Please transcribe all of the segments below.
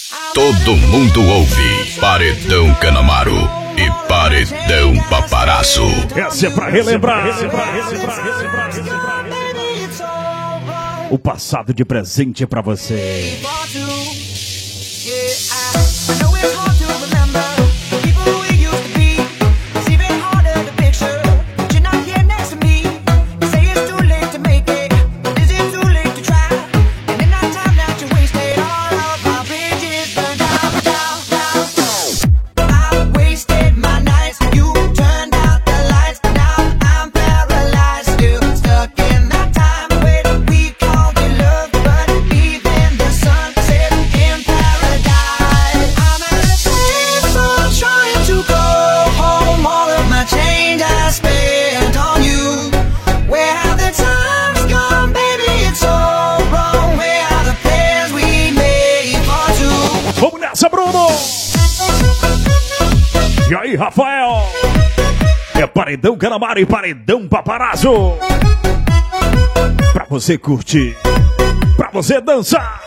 Todo mundo ouve Paredão Canamaro e Paredão Paparazzo. Essa é pra relembrar. O passado de presente pra você. E aí, Rafael? É Paredão Canamaro e Paredão Paparazzo. Pra você curtir, pra você dançar.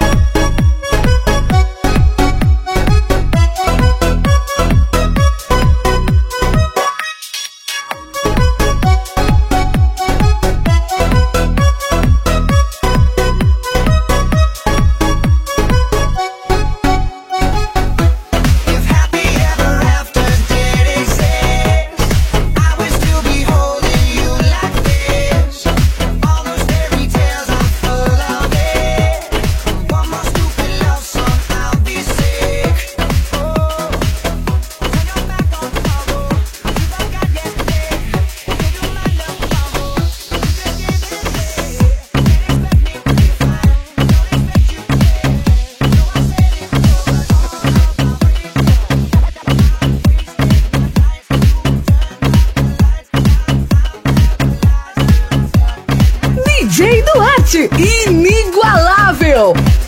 DJ Duarte, inigualável.